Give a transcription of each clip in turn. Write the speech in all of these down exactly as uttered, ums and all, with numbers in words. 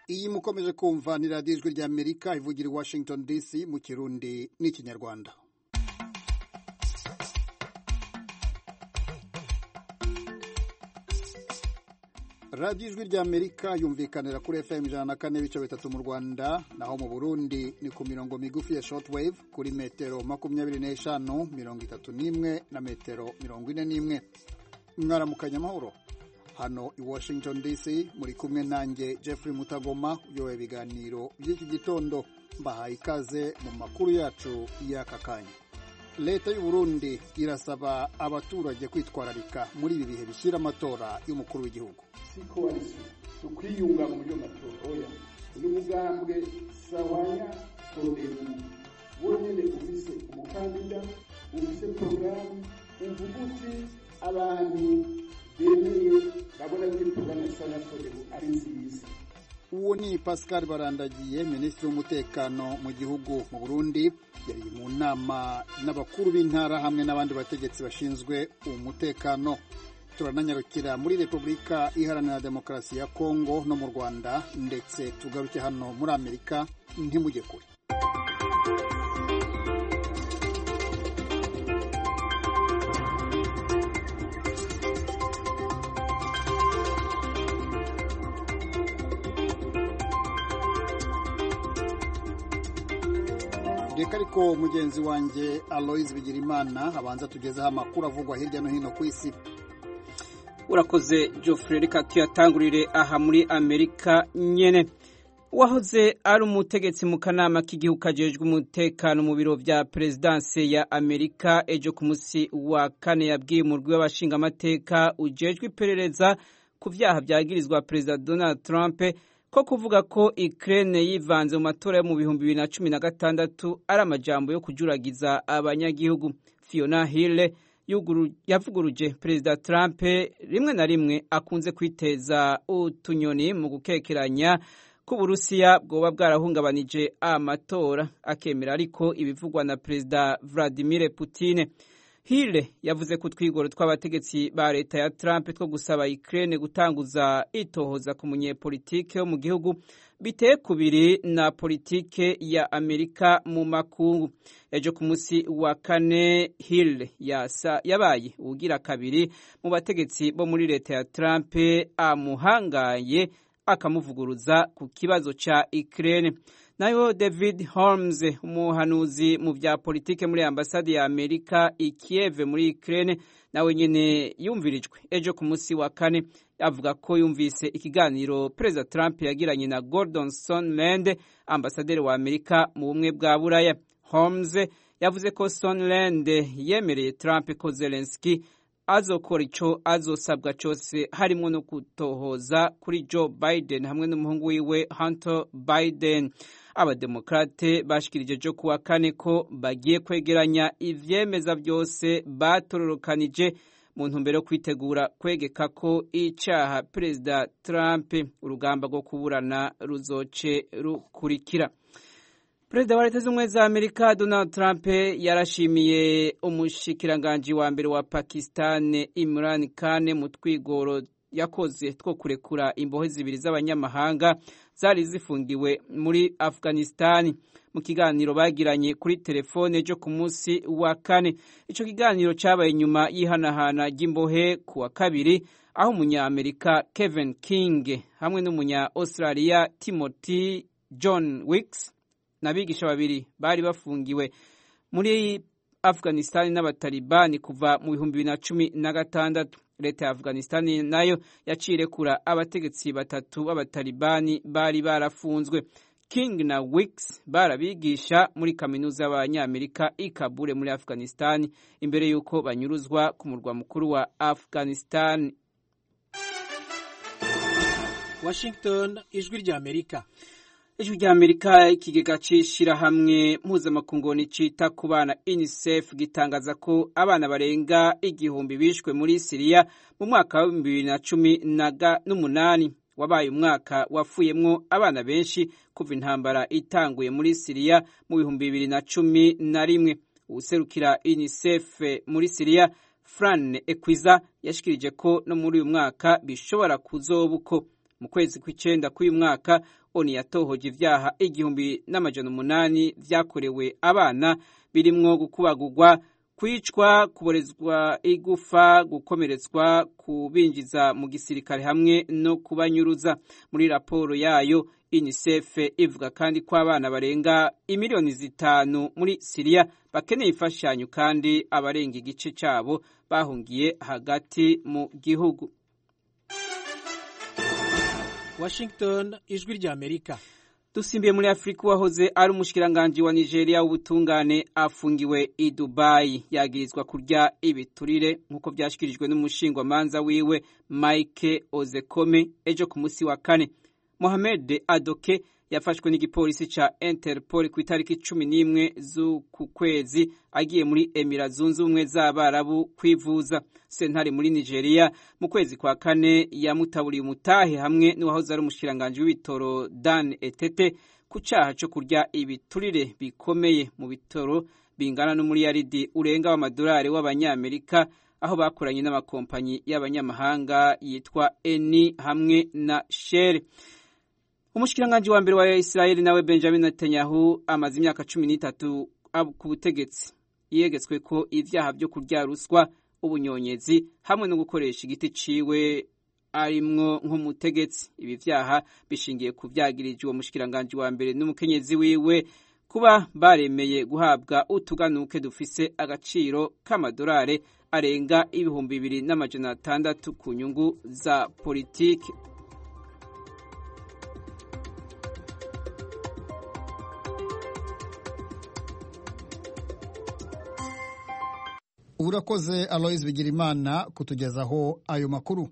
iyi mukomeje kumva ni radiyo ijwi ry'Amerika ivugira i Washington D C mu Kirundi n'Ikinyarwanda. radiyo ijwi ry'Amerika yumvikanira kuri F M ijana na kane ibice bitatu mu Rwanda, naho mu Burundi ni ku mirongo migufi ya shortwave kuri metero makumyabiri n'eshanu, mirongo itatu n'imwe na metero mirongo ine n'imwe. Mwaramukanya amahoro. Hano i Washington D C muri kumwe nanjye Jeffrey Mutagoma uyoboye ibiganiro by'iki gitondo. Mbahaye ikaze mu makuru yacu y'aka kanya. Leta y'u Burundi irasaba abaturage kwitwararika muri ibi bihe bishyira amatora y'umukuru w'igihugu. Siko warisi tukwiyunga mu byo matora oya uyu mugambwe sawanya torero wonyene ufise umukandida ufise programu uvuguti abantu bemeye babona ko programu sana torero ari nziza. Uwo ni Pascal Barandagiye, Minisitiri w'Umutekano mu gihugu mu Burundi, yari mu nama n'abakuru b'intara hamwe n'abandi bategetsi bashinzwe umutekano. Turananyarukira muri Repubulika Iharanira Demokarasi ya Kongo no mu Rwanda, ndetse tugaruke hano muri Amerika. Ntimujye kure. Reka ariko mugenzi wanjye Aloys Bigirimana abanza tugezeho amakuru avugwa hirya no hino ku isi. Urakoze Geoffrey, reka tuyatangurire aha muri Amerika nyene. Wahoze ari umutegetsi mu kanama k'igihugu kajejwe umutekano mu biro vya Presidence ya Amerika ejo ku musi wa kane yabwiye umurwi w'abashinga amateka ujejwe iperereza ku vyaha vyagirizwa President Donald Trump ko kuvuga ko Ukraine yivanze mu matora yo mu bihumbi bibiri na cumi na gatandatu ari amajambo yo kujuragiza abanyagihugu. Fiona Hill yavuguruje Perezida Trump rimwe na rimwe akunze kwiteza utunyoni mu gukekeranya ko Burusiya bwoba bwarahungabanije amatora, akemera ariko ibivugwa na Perezida Vladimir Putin. Hill yavuze ko twigoro tw'abategetsi ba leta ya Trump two gusaba Ukraine gutanguza itohoza ku munyepolitike wo mu gihugu biteye kubiri na politike ya Amerika mu makungu. Ejo ku musi wa kane Hill yasa yabaye ugira kabiri mu bategetsi bo muri leta ya Trump amuhangaye akamuvuguruza ku kibazo ca Ukraine. Nayo David Holmes, umuhanuzi mu vya politike muri ambasade ya Amerika i Kiev muri Ukraine, nawe nyene yumvirijwe ejo ku musi wa kane, avuga ko yumvise ikiganiro President Trump yagiranye na Gordon Sondland, ambasaderi wa Amerika mu bumwe bwa Buraya. Holmes yavuze ko Sondland yemereye Trump ko Zelensky azokora ico azosabwa cose harimo no kutohoza kuri Joe Biden hamwe n'umuhungu wiwe Hunter Biden. Abademokrate bashikirije jo kuwa kane ko bagiye kwegeranya ivyemeza byose batororokanije mu ntumbero yo kwitegura kwegeka ko icaha Perezida Trump. Urugamba rwo kuburana ruzoce rukurikira. Perezida wa Leta Zunze za Amerika Donald Trump yarashimiye umushikiranganji wa mbere wa Pakistan Imran Khan mu twigoro yakoze two kurekura imbohe zibiri z'abanyamahanga zari zifungiwe muri Afghanistan. Mu kiganiro bagiranye kuri telefone ejo ku munsi wa kane, ico kiganiro cabaye nyuma y'ihanahana ry'imbohe ku wa kabiri, aho umunya-Amerika Kevin King hamwe n'umunya-Australia Timothy John Wicks n'abigisha babiri bari bafungiwe muri Afghanistan n'abatalibani kuva mu bihumbi bibiri na cumi na gatandatu. Leta ya Afghanistan nayo yacirekura abategetsi batatu b'abatalibani bari barafunzwe. King na Wicks barabigisha muri kaminuza y'Abanyamerika i Kabul muri Afghanistan imbere yuko banyuruzwa ku murwa mukuru wa Afghanistan. Washington, ijwi ry'Amerika. Ijwi ry'Amerika, ikigega c'ishirahamwe mpuzamakungu cita ku bana UNICEF gitangaza ko abana barenga igihumbi bishwe muri Syria mu mwaka wa bibiri na cumi n'umunani, wabaye umwaka wafuyemwo abana benshi kuva intambara itanguye muri Syria mu bihumbi bibiri na cumi na rimwe. Userukira UNICEF muri Syria Fran Ekwiza yashikirije ko no muri uyu mwaka bishobora kuzobuko. mu kwezi kw'icenda k'uyu mwaka oni yatohoje ivyaha igihumbi n'amajana umunani vyakorewe abana birimwo gukubagurwa, kwicwa, kuborezwa igufa, gukomeretswa, kubinjiza mu gisirikare hamwe no kubanyuruza. Muri raporo yayo UNICEF ivuga kandi ko abana barenga imiliyoni zitanu muri Syria bakeneye imfashanyo kandi abarenga igice cabo bahungiye hagati mu gihugu. Washington, ijwi rya Amerika. Dusimbiye muri Afrika, wahoze ari umushikiranganje wa Nigeria w'ubutungane afungiwe i Dubai yagirizwa kurya ibiturire nkuko byashikirijwe n'umushingwa manza wiwe Mike Ozekome ejo ku musi wa kane. Mohamed Adoke yafashwe n'igipolisi ca Interpol ku itariki cumi n'imwe z'uku kwezi agiye muri Emirates Zunze Ubumwe z'Abarabu kwivuza. Sentare muri Nigeria mu kwezi kwa kane yamutaburiye umutahe hamwe n'uwahoze ari umushikiranganje w'ibitoro Dan Etete ku caha cyo kurya ibiturire bikomeye mu bitoro bingana n'umuriyaridi urenga w'amadolari w'abanyamerika, aho bakoranye n'amakompanyi y'abanyamahanga yitwa Eni hamwe na Shell. Umushikiranganje wa mbere wa Israeli nawe Benjamin Netanyahu amaze imyaka cumi n'itatu ku butegetsi, yegetswe ko ivyaha byo kurya ruswa, ubunyonyezi hamwe no gukoresha igiti ciwe arimwo nk'umutegetsi. Ibi vyaha bishingiye ku vyagirije uwo mushikiranganje wa mbere n'umukenyezi wiwe kuba baremeye guhabwa utuganuke dufise agaciro k'amadolari arenga ibihumbi bibiri n'amajana atandatu ku nyungu za politiki. Urakoze Alois Bigirimana kutugezaho ayo makuru.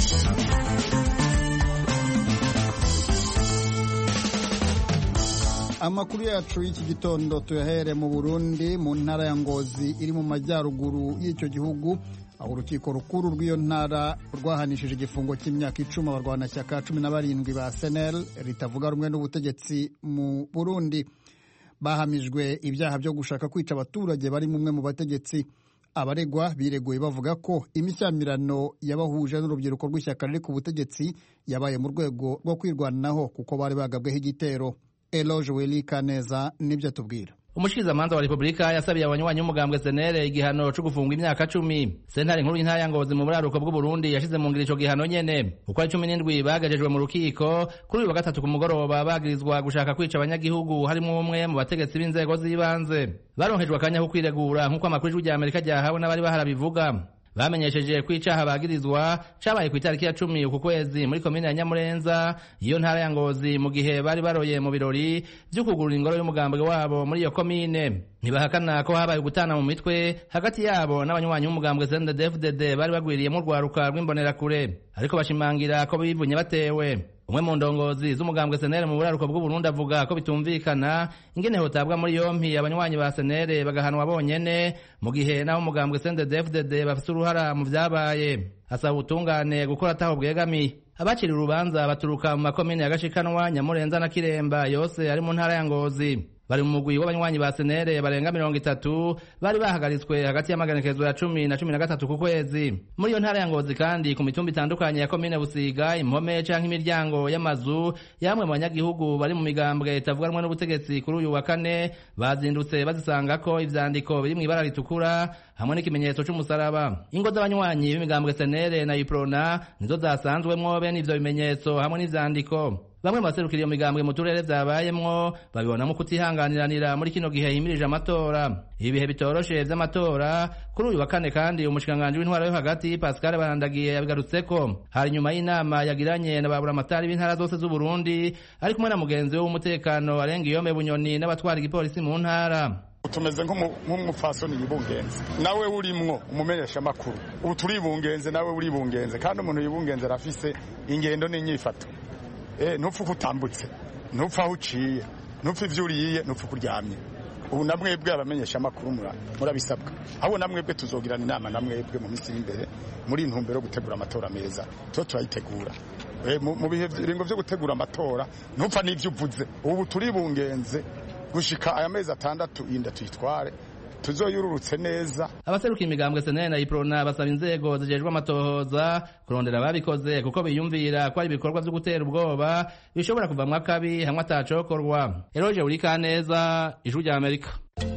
Amakuru yacu y'iki gitondo tuyahere mu Burundi, mu ntara ya Ngozi iri mu majyaruguru y'icyo gihugu, aho urukiko rukuru rw'iyo ntara rwahanishije igifungo cy'imyaka icumi abarwanashyaka cumi na barindwi ba S N L ritavuga rumwe n'ubutegetsi mu Burundi. Bahamijwe ibyaha byo gushaka kwica abaturage bari mumwe mu bategetsi. Abaregwa bireguye bavuga ko imishyamirano yabahuje n'urubyiruko rw'ishyaka riri ku butegetsi yabaye mu rwego rwo kwirwanaho kuko bari bagabweho igitero. Eloge Welika neza nibyo tubwira. Umushikirizamanza wa Republika yasabiye abanywanyi b'umugambwe S N L igihano cyo gufungwa imyaka cumi. Sentare nkuru y'intara ya Ngozi mu buraruko bw'u Burundi yashize mu ngiro ico gihano nyene. Uko ari cumi n'indwi bagajejwe mu rukiko kuri uyu wa gatatu ku mugoroba bagirizwa gushaka kwica abanyagihugu harimo umwe mu bategetsi b'inzego z'ibanze. Baronkejwe akanya ko kwiregura nk'uko amakuru y'ijwi rya Amerika ryahawe n'abari baharabivuga. Bamenyesheje ko icaha bagirizwa cabaye ku itariki ya cumi uku kwezi muri komine ya Nyamurenza iyo ntara ya Ngozi mu gihe bari baroye mu birori byo kugurura ingoro y'umugambwe wabo muri iyo komine. Ntibahakana ko habaye gutana mu mitwe hagati yabo n'abanywanyi b'umugambwe C N D D F D D bari bagwiriyemo urwaruka rw'imbonerakure, ariko bashimangira ko bivunye batewe. Umwe mu ndongozi z'umugambwe S N L mu buraruko bw'u Burundi avuga ko bitumvikana ingene hotabwa muri yompi abanywanyi ba S N L bagahanwa bonyene mu gihe naho umugambwe C N D D F D D bafite uruhara mu vyabaye. Asaba ubutungane gukora ataho bwegamiye. Abaciriye urubanza baturuka mu makomine ya Gashikanwa, Nyamurenza na Kiremba yose ari mu ntara ya Ngozi. Bari mu mugwi w'abanywanyi ba S N L barenga mirongo itatu bari bahagaritswe hagati y'amaganekezo ya cumi na cumi na gatatu ku kwezi. Muri iyo ntara ya Ngozi kandi ku mitumba itandukanye ya komine Busiga, Impome canke imiryango y'amazu yamwe mu banyagihugu bari mu migambwe itavuga rumwe n'ubutegetsi kuri uyu wa kane bazindutse bazisanga ko ivyandiko biri mw'ibara ritukura hamwe n'ikimenyetso c'umusaraba. Ingo z'abanywanyi b'imigambwe S N L na Iprona nizo zasanzwemwo bene ivyo bimenyetso hamwe n'ivyandiko. Bamwe mu baserukira iyo migambwe mu turere vyabayemwo babibonamo kutihanganiranira muri kino gihe himirije amatora. Ibihe bitoroshe vy'amatora kuri uyu wa kane kandi umushikanganje w'intwara yo hagati Pascal Barandagiye yabigarutseko hari nyuma y'inama yagiranye na baburamatari b'intara zose z'u Burundi ari kumwe na mugenzi we w'umutekano arenga Iyome Bunyoni n'abatwara igipolisi mu ntara. Tumeze nk'umupfasoni yibungenze nawe urimwo umumenyesha makuru ubu turibungenze nawe uribungenze kandi umuntu yibungenze arafise ingendo n'inyifato. Eh nupfu kutambutse nupfu aho uciye nupfu ivyo uriye nupfu kuryamye. Ubu namwebwe abamenyesha makuru murabisabwa abo namwebwe tuzogirana inama namwebwe mu minsi imbere muri intumbero gutegura amatora meza to turayitegura. Eh mu bihe biringo byo gutegura amatora nupfa n'ivyo uvuze ubu turibungenze gushika aya mezi atandatu inda tuyitware tuzoyururutse neza. Abaseruka imigambwe Senere na Iprona basaba inzego zijejwe amatohoza kurondera ababikoze kuko biyumvira ko ari ibikorwa vyo gutera ubwoba bishobora kuvamwa kabi hamwe atacokorwa. Eroje urika neza Ijwi rya Amerika.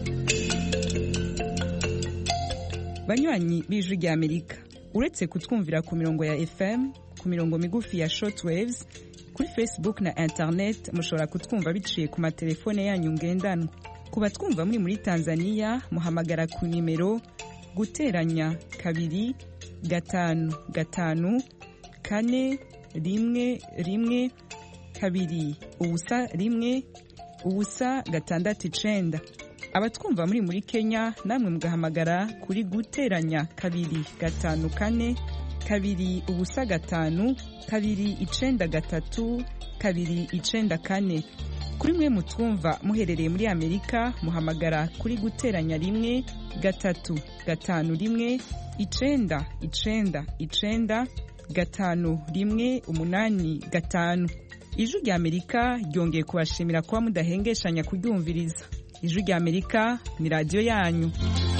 Banywanyi b'Ijwi rya Amerika, uretse kutwumvira ku mirongo ya F M, ku mirongo migufi ya shortwaves, kuri Facebook na internet mushobora kutwumva biciye ku matelefone yanyu ngendanwa. Ku batwumva muri muri Tanzania muhamagara ku nimero guteranya kabiri gatanu gatanu kane rimwe rimwe kabiri ubusa rimwe ubusa gatandatu icenda. Abatwumva muri muri Kenya namwe mugahamagara kuri guteranya kabiri gatanu kane kabiri ubusa gatanu kabiri icenda gatatu kabiri icenda kane. Kuri mwe mutwumva muherereye muri Amerika muhamagara kuri guteranya rimwe gatatu gatanu rimwe icenda icenda icenda gatanu rimwe umunani gatanu. Ijwi rya Amerika ryongeye kubashimira kuba mudahengeshanya kuryumviriza. Ijwi rya Amerika ni radio yanyu.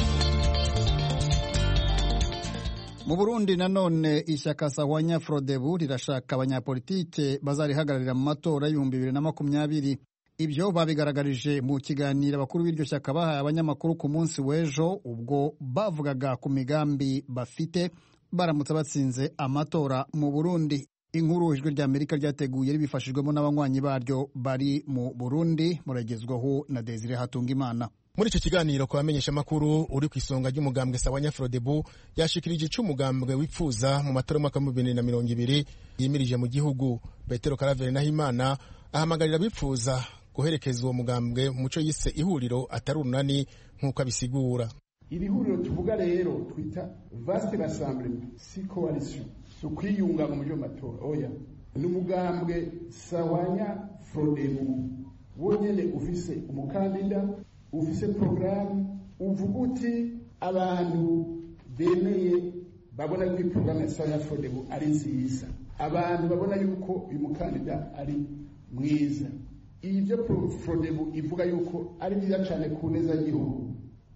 Mu Burundi nanone ishyaka Sahwanya Frodebu rirashaka abanyapolitike bazarihagararira mu matora y'ibihumbi bibiri na makumyabiri. Ibyo babigaragarije mu kiganiro abakuru b'iryo shyaka bahaye abanyamakuru ku munsi w'ejo ubwo bavugaga ku migambi bafite baramutse batsinze amatora mu Burundi. Inkuru Ijwi rya Amerika ryateguye ribifashijwemo n'abanywanyi baryo bari mu Burundi, muragezwaho na Desire Hatungimana. Muri icyo kiganiro kwa bamenyesha makuru uri ku isonga ry'umugambwe Sahwanya Frodebu yashikirije icyo umugambwe wipfuza mu matora y'umwaka wa bibiri na mirongo ibiri yimirije mu gihugu. Petero Karaveri Nahimana ahamagarira bipfuza guherekeza uwo mugambwe muco yise ihuriro atari urunani nk'uko abisigura. Iri huriro tuvuga rero twita vaste rassemblement, si coalition, so kwiyunga mu matora. Oya, ni umugambwe Sahwanya Frodebu wonyene ufise umukandida, ufise programme, uvuga uti abantu bemeye babona ko programme ya Sahwanya Frodebu ari nziza, abantu babona yuko uyu mukandida ari mwiza. Ibyo Frodebu ivuga yuko ari byiza cyane ku neza y'igihugu,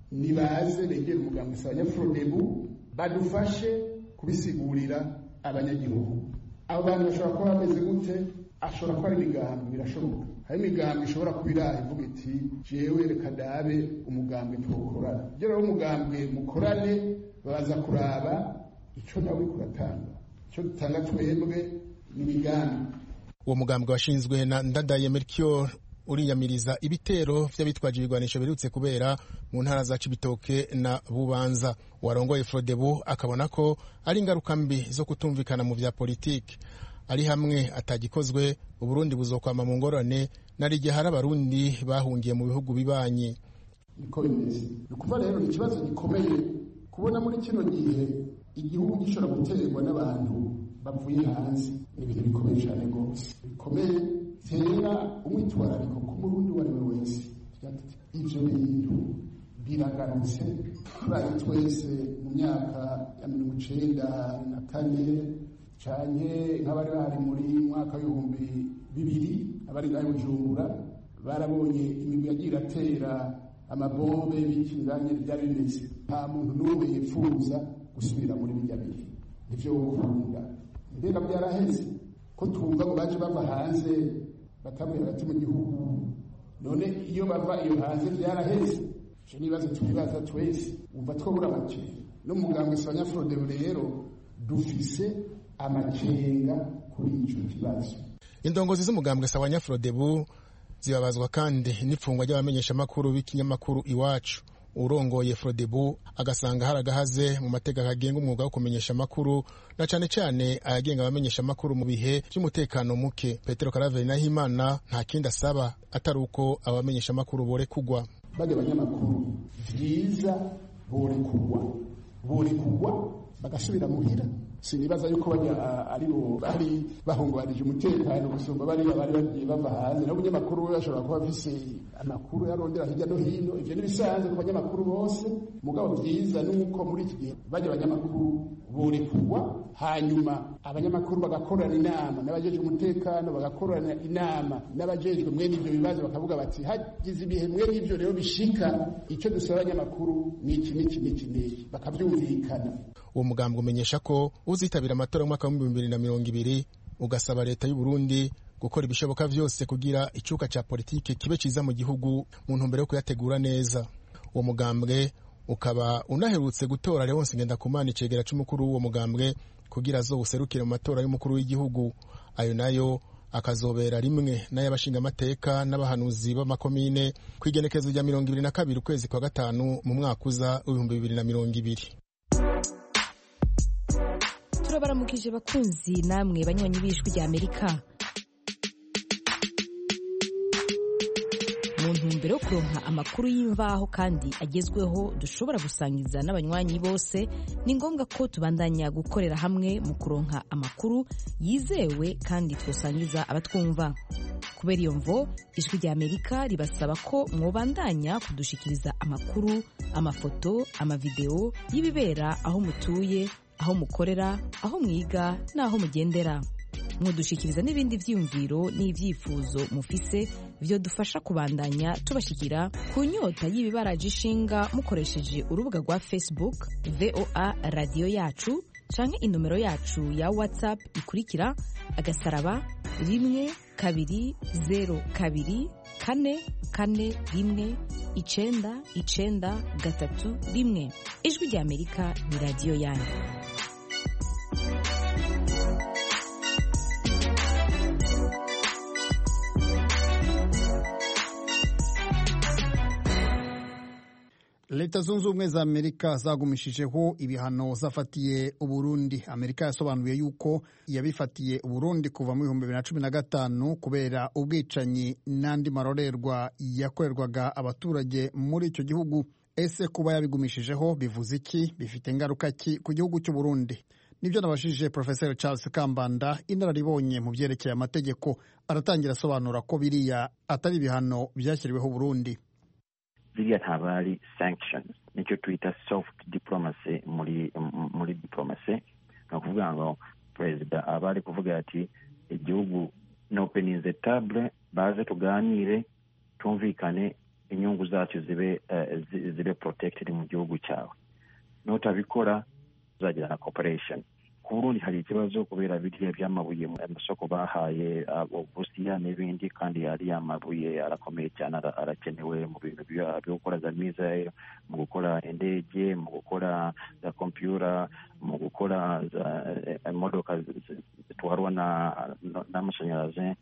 nibaze begera umugambwe Sahwanya Frodebu badufashe kubisigurira abanyagihugu. Abo bantu bashobora kuba bameze gute? Ashobora kuba ari imigambi, birashoboka. Hari imigambi ishobora kubira ivuga iti jewe reka dabe umugambi tuwukorana. Rero umugambi mukorane baza kuraba icyo nawe kuratanga. Icyo dutanga twebwe ni imigambi. Uwo mugambwe washinzwe na Ndadaye Melchior uriyamiriza ibitero vy'abitwaje ibigwanisho birutse kubera mu ntara za Cibitoke na Bubanza. Warongoye Frodebu akabona ko ari ingaruka mbi zo kutumvikana mu vya politiki. Ari hamwe atagikozwe Uburundi buzokwama mu ngorane nari gihe hari abarundi bahungiye mu bihugu bibanyi. Niko bimeze. Ukuva rero ni ikibazo gikomeye kubona muri kino gihe igihugu gishobora guterwa n'abantu bavuye hanze. Ibintu bikomeye cyane rwose, bikomeye tera umwitwarariko ku murundi wari we wese. Ivyo bintu biragarutse bari twese mu myaka ya mirongo icenda na kane canke nk'abari bari muri mwaka w'ibihumbi bibiri abari ngaho Bujumbura barabonye imigwi yagiye iratera amabombe bikinganye byari bimeze. Nta muntu n'umwe yipfuza gusubira muri bijya bihe. Ivyo ukunda mbega byaraheze ko twumva ngo baje bava hanze bakamera bati mu gihugu, none iyo bava iyo hanze byaraheze. Je nibaze tubibaza twese umva twobura bake no mugambwe Sahwanya Frodebu rero dufise amakenga kuri ico kibazo. Indongozi z'umugambwe Sahwanya Frodebu zibabazwa kandi n'ipfungwa ry'abamenyesha makuru b'ikinyamakuru Iwacu. Urongoye Frodebu agasanga haragahaze mu mategeko agenga umwuga wo kumenyesha makuru na cane cane ayagenga abamenyesha makuru mu bihe by'umutekano muke. Petero Karaveri Nahimana nta kindi asaba atari uko abamenyesha makuru bore kugwa. Bage abanyamakuru vyiza bore kugwa bore kugwa bagasubira muhira. Sinibaza yuko bajya ari bo bari bahungabanije umutekano gusumba bari bari bagiye bava hanze. N'abanyamakuru bashobora kuba bafise amakuru yarondera hirya no hino. Ivyo ni bisanzwe ku banyamakuru bose, mugabo vyiza nuko muri iki gihe bajya abanyamakuru borekugwa, hanyuma abanyamakuru bagakorana inama n'abajejwe umutekano, bagakorana inama n'abajejwe mwene ivyo bibazo, bakavuga bati hagize ibihe mwene ivyo rero bishika, icyo dusaba abanyamakuru ni iki n'iki n'iki n'iki, bakavyumvikana. Uwo mugambwe umenyesha ko uzitabira amatora mu mwaka wa bibiri na mirongo ibiri ugasaba leta y'u Burundi gukora ibishoboka vyose kugira icuka ca politike kibe ciza mu gihugu mu ntumbero yo kuyategura neza. Uwo mugambwe ukaba unaherutse gutora Leonce Ngendakumana icegera c'umukuru w'uwo mugambwe kugira azowuserukire mu matora y'umukuru w'igihugu. Ayo nayo akazobera rimwe n'ay'abashinga amateka n'abahanuzi b'amakomine kw'igenekezo rya mirongo ibiri na kabiri ukwezi kwa gatanu mu mwaka uza w'ibihumbi bibiri na mirongo ibiri. Turabaramukije bakunzi namwe banywanyi b'ijwi rya Amerika. Mu ntumbero yo kuronka amakuru y'imvaho kandi agezweho dushobora gusangiza n'abanywanyi bose, ni ngombwa ko tubandanya gukorera hamwe mu kuronka amakuru yizewe kandi twosangiza abatwumva. Kubera iyo mvo, ijwi rya Amerika ribasaba ko mwobandanya kudushikiriza amakuru, amafoto, amavideo y'ibibera aho mutuye, aho mukorera, aho mwiga n'aho mugendera. Mudushikiriza n'ibindi vyiyumviro n'ivyifuzo mufise vyo dufasha kubandanya tubashikira ku nyota y'ibibaraje ishinga mukoresheje urubuga rwa Facebook V O A Radio Yacu canke inomero yacu ya WhatsApp ikurikira agasaraba rimwe kabiri zero kabiri kane kane rimwe icenda icenda gatatu rimwe. Ijwi rya Amerika ni radio yanyu. Leta zunze ubumwe za Amerika zagumishijeho ibihano zafatiye Uburundi. Amerika yasobanuye yuko yabifatiye Uburundi kuva mu bihumbi bibiri na cumi na gatanu kubera ubwicanyi n'andi marorerwa yakorerwaga abaturage muri icyo gihugu. Ese kuba yabigumishijeho bivuze iki? Bifite ingaruka ki ku gihugu cy'u Burundi? Nibyo nabashije Professor Charles Kambanda, inararibonye mu byerekeye amategeko. Aratangira asobanura ko biriya atari ibihano byashyiriweho Burundi. Ziriya ntabari sanctions, nicyo twita soft diplomacy muri muri diplomacy. No kuvuga ngo president abari kuvuga ati igihugu no opening the table, baze tuganire tumvikane inyungu zacu zibe uh, zibe protected mu gihugu cyawe. Notabikora zagira na cooperation. Ku Burundi hari ikibazo kubera biriya byamabuye mu masoko bahaye Uburusiya n'ibindi, kandi ari amabuye arakomeye cyane, arakenewe mu bintu byo gukora za missile, mu gukora indege, mu gukora za computer, mu gukora za modoka zitwarwa n'amashanyarazi.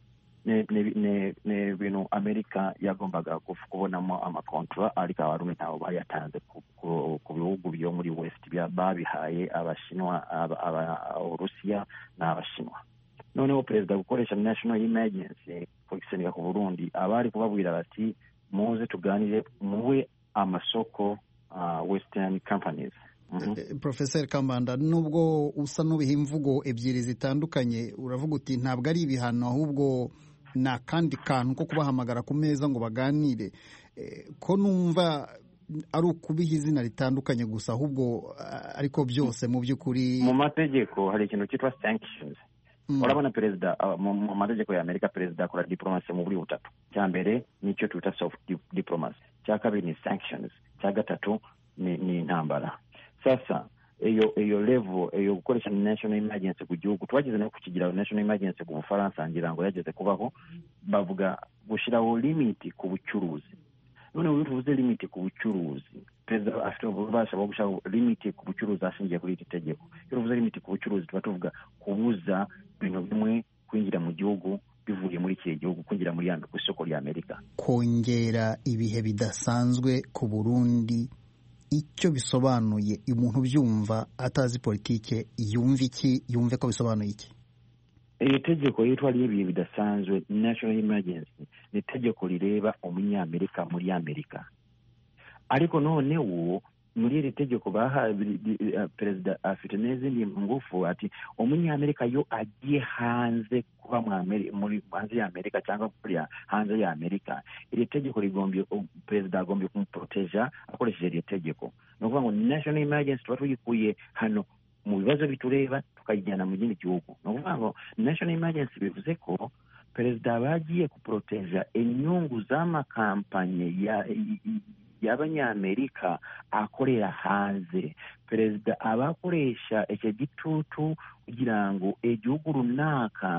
ne bintu Amerika yagombaga kubonamo amakontra, ariko abarundi nabo bayatanze ku bihugu byo muri West babihaye Abashinwa, Abarusiya n'Abashinwa. Noneho perezida gukoresha national emergency kugisendeka ku Burundi, abari kubabwira bati muze tuganire muwe amasoko uh, western companies. Mm-hmm. Professor Kambanda, nubwo usa n'ubiha imvugo ebyiri zitandukanye, uravuga uti ntabwo ari ibihano ahubwo na kandi kantu ko kubahamagara ku meza ngo baganire, e, ko numva ari ukubiha izina ritandukanye gusa, ahubwo ariko byose mu by'ukuri mu mategeko hari ikintu cyitwa sanctions. Mm. Urabona perezida uh, mu mategeko ya Amerika perezida akora diplomacy mu buryo butatu. Cya mbere nicyo twita soft diplomacy, cya kabiri ni sanctions, cya gatatu ni, ni intambara. Sasa eyo eyo level eyo gukoresha national emergency ku gihugu twagize no kukigira national emergency ku Bufaransa, ngira ngo yageze kubaho, bavuga gushiraho limit ku bucuruzi. None uvuze limit ku bucuruzi, perezida afite ububasha bwo gushiraho limit ku bucuruzi ashingiye kuri iki tegeko. Iyo uvuze limit ku bucuruzi tuba tuvuga kubuza ibintu bimwe kwinjira mu gihugu bivuye muri iki gihugu kwinjira muri yandi ku isoko rya Amerika. Kongera ibihe bidasanzwe ku Burundi, icyo bisobanuye umuntu byumva atazi politike yumva iki, yumve ko bisobanuye iki? Iri tegeko yitwa ibihe bidasanzwe, national emergency, ni tegeko rireba umunyamerika muri Amerika. Ariko none uwo muri iri tegeko baha perezida afite n'izindi ngufu ati umunyamerika yo agiye hanze kuba muri hanze ya Amerika cyangwa kuriya hanze ya Amerika, iri tegeko rigombye perezida agombye kumuproteja akoresheje iri tegeko. Ni ukuvuga ngo national emergency tuba tuyikuye hano mu bibazo bitureba tukayijyana mu kindi gihugu. Ni ukuvuga ngo national emergency bivuze ko perezida bagiye kuproteja inyungu z'amakampanye ya y'abanyamerika akorera hanze. Perezida abakoresha icyo gitutu kugira ngo igihugu runaka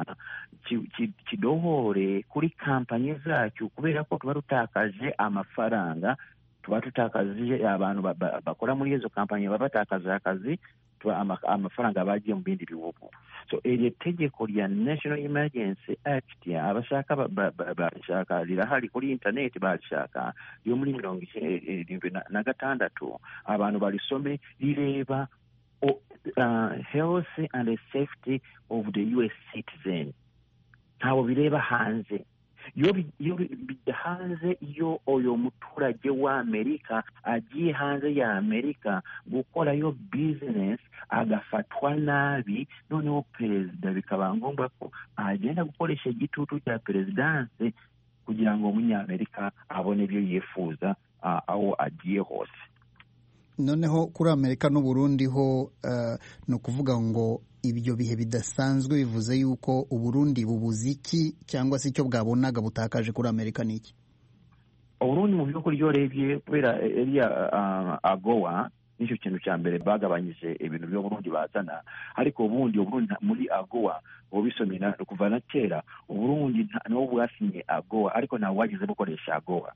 kidohore kuri kampanye zacyo, kubera ko tuba tutakaje amafaranga, tuba tutakaje abantu bakora muri izo kampanye, baba batakaje akazi, amafaranga bagiye mu bindi bihugu. So iri tegeko rya National Emergency Act abashaka bashaka rirahari kuri internet, bashaka yo muri mirongo irindwi na gatandatu abantu barisome, rireba uh, health and safety of the U S citizen. Ntawo bireba hanze. Iyo bijya hanze, iyo oyo muturage wa Amerika agiye hanze ya Amerika gukora yo business agafatwa nabi, noneho perezida bikaba ngombwa ko agenda gukoresha igitutu cya perezidanse kugira ngo umunyamerika abone ibyo yifuza uh, aho agiye hose. Noneho kuri Amerika n'u Burundi ho uh, ni ukuvuga ngo ibyo bihe bidasanzwe bivuze yuko u Burundi bubuziki cyangwa se icyo bwabonaga butakaje kuri Amerika niki? U Burundi mu by'ukuri ryo rebye kubera area uh, agowa nicyo kintu cya mbere bagabanyije ibintu byo Burundi bazana, ariko ubundi u Burundi muri agowa ubisomena kuva na kera u Burundi no bwasinye agowa, ariko nta wagize bukoresha agowa.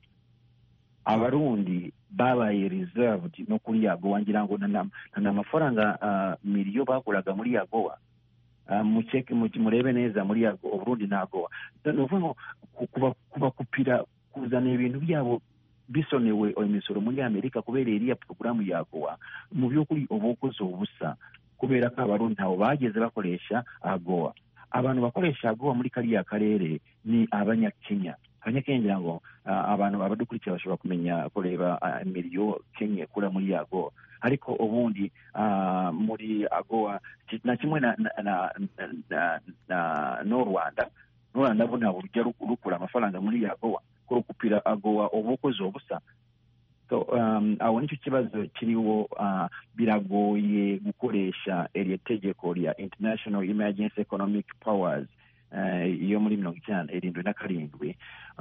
Abarundi babaye reserved no kuri agowa, ngira ngo na amafaranga uh, miliyo bakuraga muri agowa uh, mu cheke mu murebe neza muri agowa Burundi na agowa. No vuga kuba kuba kupira kuzana ibintu byabo bisonewe imisoro muri Amerika kubera iriya programu ya agowa, mu by'ukuri ubukozo ubusa kubera ko abarundi ntawo bageze bakoresha agowa. Abantu bakoresha agowa muri kariya karere ni abanyakenya. Abanyakenya ngo uh, abantu abadukurikira bashobora kumenya kureba uh, miliyo Kenya kura muri agowa, ariko ubundi uh, muri agowa na kimwe na na na, na, na no Rwanda no Rwanda bona burya rukura amafaranga muri agowa ko kupira agowa ubukozo obusa. So um, aho nicyo kibazo kiriwo uh, biragoye gukoresha iri tegeko rya International Emergency Economic Powers iyo muri mirongo icyenda irindwi na karindwi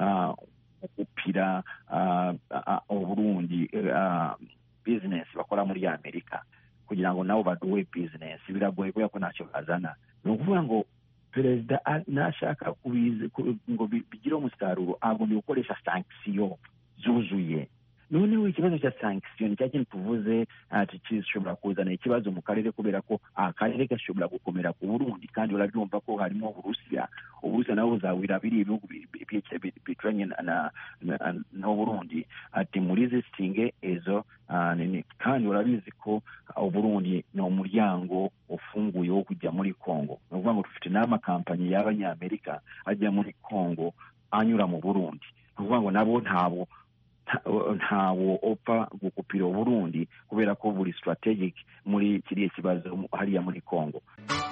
gupira Uburundi business bakora muri Amerika kugira ngo nabo baduwe business, biragoye kubera ko ntacyo bazana. Ni ukuvuga ngo perezida nashaka ngo bigire umusaruro agomba gukoresha sanction zuzuye. Noneho ikibazo cya sanction cya kintu tuvuze ati kishobora kuzana ikibazo mu karere kubera ko akarere gashobora gukomera ku Burundi, kandi urabyumva ko harimo Uburusiya. Uburusiya nabo buzawira biri ibihugu bituranye na no Burundi ati muri zistinge ezo nini, kandi urabizi ko Uburundi ni umuryango ufunguye wo kujya muri Kongo. Ni ukuvuga ngo dufite n'amakampani y'abanyamerika ajya muri Kongo anyura mu Burundi. Ni ukuvuga ngo nabo ntabo ntawo opfa gukupira Burundi kubera ko buri strategic muri kiriya kibazo hariya muri Kongo.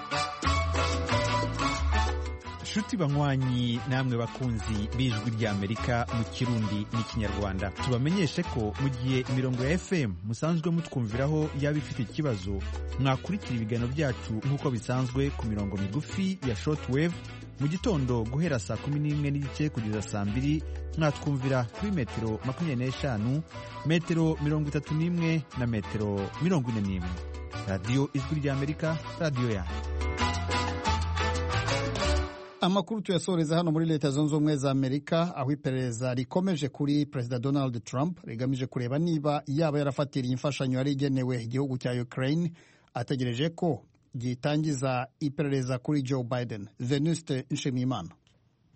Shuti banywanyi namwe bakunzi b'ijwi rya Amerika mu Kirundi n'Ikinyarwanda, tubamenyeshe ko mu gihe imirongo ya F M musanzwe mutwumviraho yaba ifite ikibazo, mwakurikira ibiganiro byacu nk'uko bisanzwe ku mirongo migufi ya shortwave mu gitondo guhera saa kumi n'imwe n'igice kugeza saa mbiri, mwatwumvira kuri metero makumyabiri n'eshanu, metero mirongo itatu n'imwe na metero mirongo ine n'imwe. Radiyo Ijwi rya Amerika, radiyo yanyu. Amakuru tuyasoreza hano muri Leta Zunze Ubumwe za Amerika, aho iperereza rikomeje kuri Perezida Donald Trump rigamije kureba niba yaba yarafatiriye imfashanyo yari igenewe igihugu cya Ukraine, ategereje ko gitangiza iperereza kuri Joe Biden. Venuste Nshimiyimana.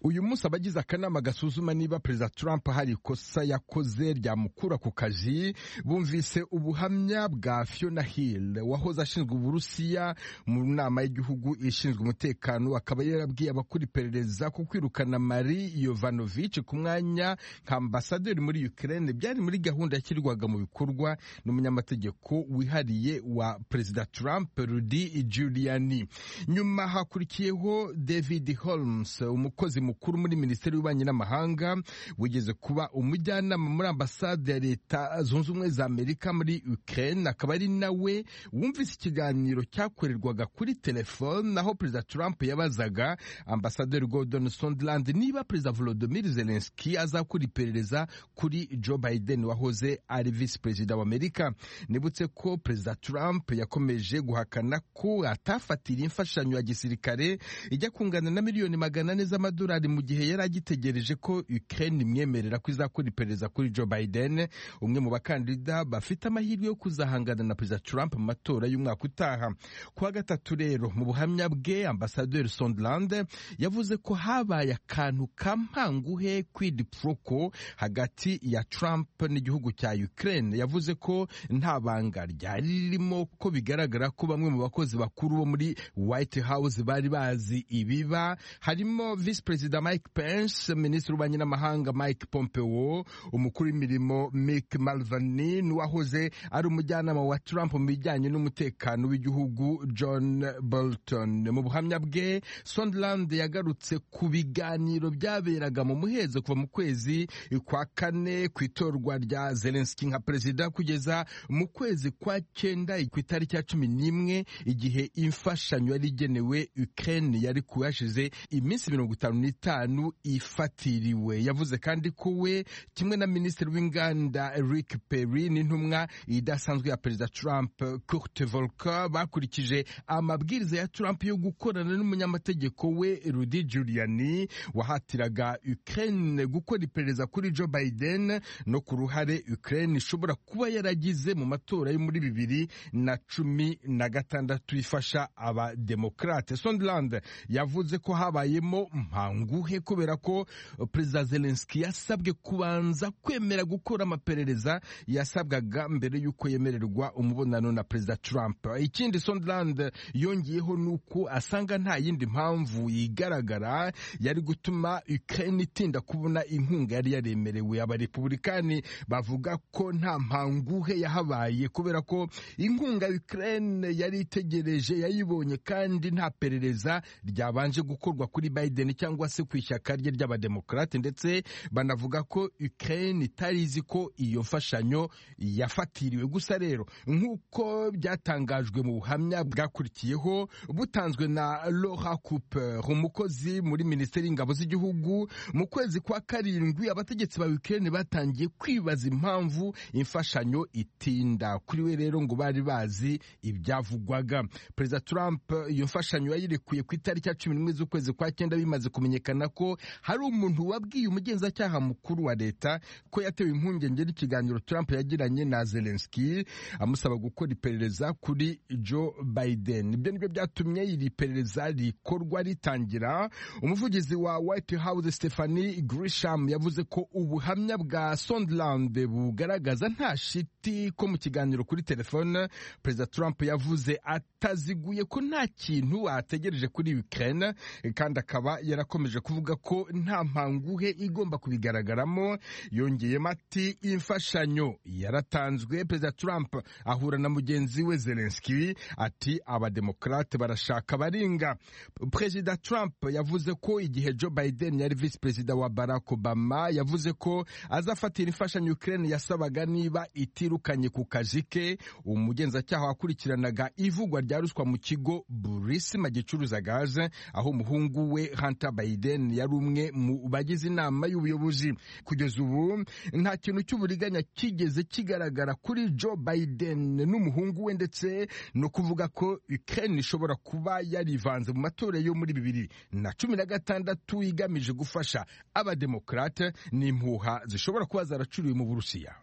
uyu munsi abagize akanama gasuzuma niba perezida Trump hari ikosa yakoze ryamukura ku kazi bumvise ubuhamya bwa Fiona Hill wahoze ashinzwe Uburusiya mu nama y'igihugu ishinzwe umutekano, akaba yarabwiye abakora iperereza ko kwirukana Marie Yovanovich ku mwanya nka ambasaderi muri Ukraine byari muri gahunda yashyirwaga mu bikorwa n'umunyamategeko wihariye wa perezida Trump Rudy Giuliani. Nyuma hakurikiyeho David Holmes, umukozi mukuru muri Minisiteri y'Ububanyi n'Amahanga wigeze kuba umujyanama muri ambasade ya Leta Zunze Ubumwe za Amerika muri Ukraine, akaba ari nawe wumvise ikiganiro cyakorerwaga kuri telefone aho perezida Trump yabazaga ambasaderi Gordon Sondland niba perezida Volodymyr Zelensky azakora iperereza kuri Joe Biden wahoze ari vice perezida wa Amerika. Nibutse ko perezida Trump yakomeje guhakana ko atafatira imfashanyo ya gisirikare ijya kungana na miliyoni magana ane z'amadolari mu gihe yari agitegereje ko Ukraine imwemerera ko izakora iperereza kuri Joe Biden, umwe mu bakandida bafite amahirwe yo kuzahangana na perezida Trump mu matora y'umwaka utaha. Kuwa gatatu rero mu buhamya bwe ambasaderi Sondland yavuze ko habaye akantu kampanguhe kw'idiproko hagati ya Trump n'igihugu cya Ukraine. Yavuze ko nta banga ryari ririmo, ko bigaragara ko bamwe mu bakozi bakuru bo muri White House bari bazi ibiba, harimo vice perezida Mike Pence, minisitiri w'ububanyi n'amahanga Mike Pompeo, umukuru w'imirimo Mick Mulvaney n'uwahoze ari umujyanama wa Trump mu bijyanye n'umutekano w'igihugu John Bolton. Mu buhamya bwe Sondland yagarutse ku biganiro byaberaga mu muhezo kuva mu kwezi kwa kane ku itorwa rya Zelensky nka perezida kugeza mu kwezi kwa cyenda ku itariki ya cumi n'imwe igihe imfashanyo yari igenewe Ukraine yari kuyashize iminsi mirongo itanu n'itanu ifatiriwe. Yavuze kandi ko we kimwe na minisitiri w'inganda Rick Perry n'intumwa idasanzwe ya perezida Trump Kurt Volker bakurikije amabwiriza ya Trump yo gukorana n'umunyamategeko we Rudy Giuliani wahatiraga Ukraine gukora iperereza kuri Joe Biden no ku ruhare Ukraine ishobora kuba yaragize mu matora yo muri bibiri na cumi na gatandatu ifasha abademokrate. Sondland yavuze ko habayemo mpanguhe kubera ko perezida Zelensky yasabwe kubanza kwemera gukora amaperereza yasabwaga mbere y'uko yemererwa umubonano na perezida Trump. Ikindi Sondland yongeyeho nuko asanga nta yindi mpamvu yigaragara yari gutuma Ukraine itinda kubona inkunga yari yaremerewe. Abarepublikani bavuga ko nta mpanguhe yahabaye kubera ko inkunga Ukraine yari itegereje yayibonye kandi nta perereza ryabanje gukorwa kuri Biden cyangwa se ku ishyaka rye ry'abademokrate, ndetse banavuga ko Ukraine itarizi ko iyo mfashanyo yafatiriwe. Gusa rero nk'uko byatangajwe mu buhamya bwakurikiyeho butanzwe na Laura Cooper, umukozi muri Minisiteri y'Ingabo z'Igihugu, mu kwezi kwa karindwi abategetsi ba Ukraine batangiye kwibaza impamvu imfashanyo itinda. Kuri we rero ngo bari bazi ibyavugwaga. Perezida Trump iyo mfashanyo yayirekuye ku itariki ya cumi n'imwe z'ukwezi kwa cyenda bimaze kumenyekana ko hari umuntu wabwiye umugenzacyaha mukuru wa leta ko yatewe impungenge n'ikiganiro Trump yagiranye na Zelensky amusaba gukora iperereza kuri Joe Biden. Ibyo nibyo byatumye iri perereza rikorwa ritangira. Umuvugizi wa White House Stephanie Grisham yavuze ko ubuhamya bwa Sondland bugaragaza nta shiti ko mu kiganiro kuri telefone perezida Trump yavuze ataziguye ko nta kintu ategereje kuri Ukraine, kandi akaba yarakomeje kuvuga ko nta mpanguhe igomba kubigaragaramo. Yongeyemo ati imfashanyo yaratanzwe. Perezida Trump ahura na mugenzi we Zelensky ati abademokrate barashaka baringa. Perezida Trump yavuze ko igihe Joe Biden yari vice perezida wa Barack Obama yavuze ko azafatira imfashanyo Ukraine yasabaga niba itirukanye ku kazi ke. Umugenzacyaha wakurikiranaga ivugwa rya ruswa mu kigo Burisma gicuruza gaze aho umuhungu we Hunter Biden yari umwe mu bagize inama y'ubuyobozi. Kugeza ubu nta kintu cy'uburiganya kigeze kigaragara kuri Joe Biden n'umuhungu we, ndetse no kuvuga ko Ukraine ishobora kuba yarivanze mu matora yo muri bibiri na cumi na gatandatu igamije gufasha abademokrate n'impuha zishobora kuba zaracuriwe mu Burusiya.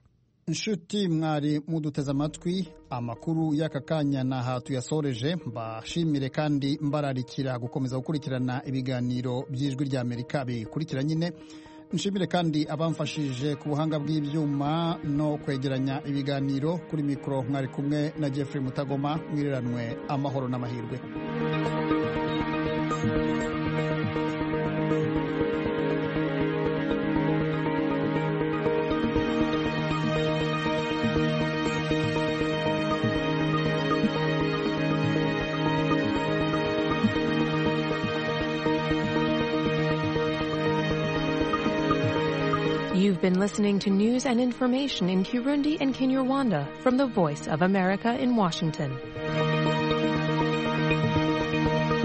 inshuti mwari muduteze amatwi amakuru y'aka kanya naha tuyasoreje mbashimire kandi mbararikira gukomeza gukurikirana ibiganiro by'ijwi rya Amerika bikurikira nyine nshimire kandi abamfashije ku buhanga bw'ibyuma no kwegeranya ibiganiro kuri mikoro mwari kumwe na Jeffrey Mutagoma mwireranwe amahoro n'amahirwe. You've been listening to news and information in Kirundi and Kinyarwanda from the Voice of America in Washington.